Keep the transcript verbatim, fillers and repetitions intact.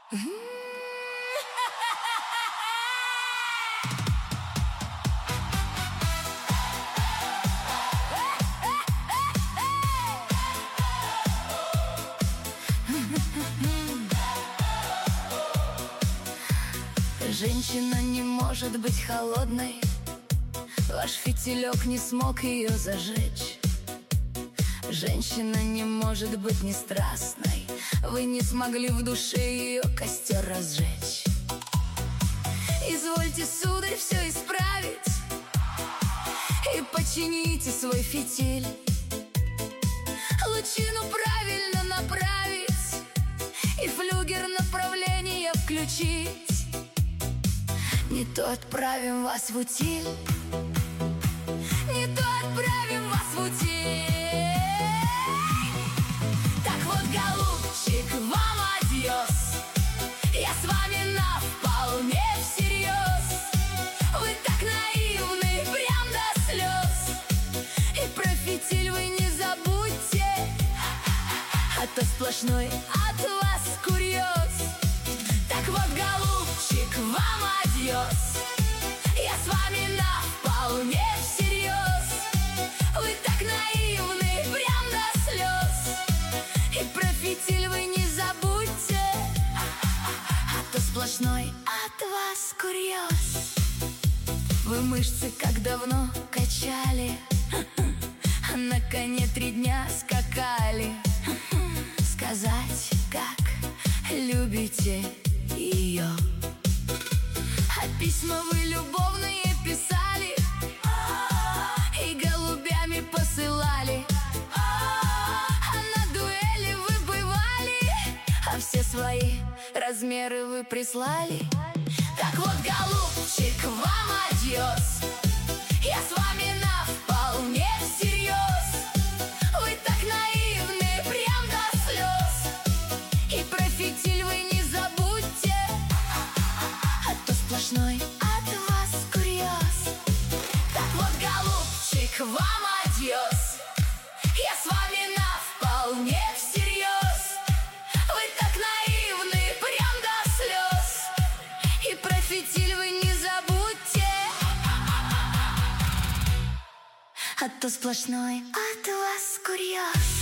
Женщина не может быть холодной, ваш фитилек не смог ее зажечь. Женщина не может быть не страстной, вы не смогли в душе ее костер разжечь. Извольте, сударь, все исправить и почините свой фитиль, лучину правильно направить и флюгер направления включить. Не то отправим вас в утиль, не то отправим вас в утиль. Так вот, голубчик, вам адьос, я с вами на вполне всерьез. Вы так наивны, прям до слез, и про фитиль вы не забудьте, а то сплошной от вас курьез. Так вот, голубчик, вам адьос, я с вами на вполне всерьез. Вы так наивны, прям до слез, и про фитиль вы не забудьте, а то сплошной от вас курьез. Вы мышцы как давно качали, а на коне три дня скакали. Сказать, как любите ее, а письма вы любовные писали и голубями посылали, а на дуэли вы бывали, а все свои размеры вы прислали. Так вот, голубчик, вам адьос, я с вами на вполне всерьез. Вы так наивны, прям до слез, и про фитиль вы не забудьте, а то сплошной от вас курьез. Так вот, голубчик, вам адьос, я с вами на вполне всерьез. Вы так наивны, прям до слез, и про фитиль вы не забудьте, а то сплошной от вас курьез.